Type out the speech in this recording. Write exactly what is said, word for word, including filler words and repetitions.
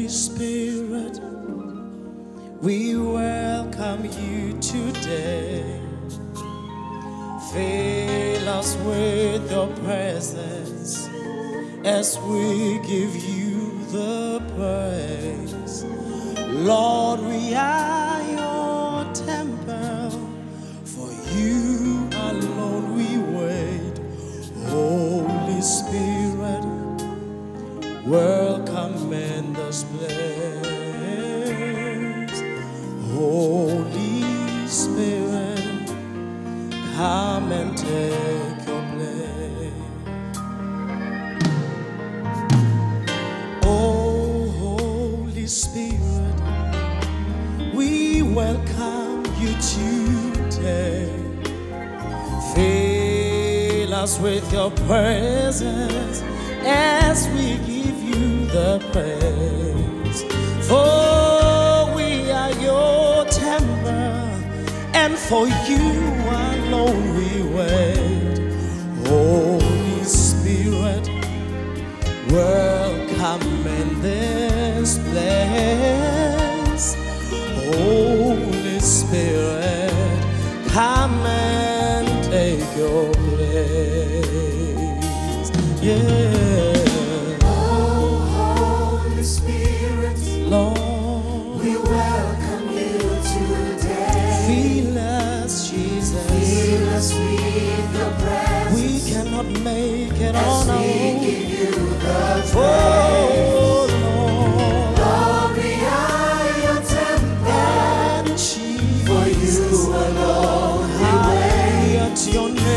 Spirit, we welcome you today. Fill us with your presence as we give you the praise. Lord, we are your temple, for you alone we wait. Holy Spirit, welcome in this place. Holy Spirit, come and take your place. Oh, Holy Spirit, we welcome you today. Fill us with your presence as we give you the praise. For we are your temple, and for you alone we wait. Holy Spirit, welcome in this place. Holy Spirit, come and take your place. Yeah. Oh, Holy Spirit, Lord, we welcome you today. fill us, Jesus. Fill us with your presence. We cannot make it as on our we own. give you the praise. Oh, Lord, Lord, we are your temple. and Jesus, For you alone we wait. hallelujah to your name.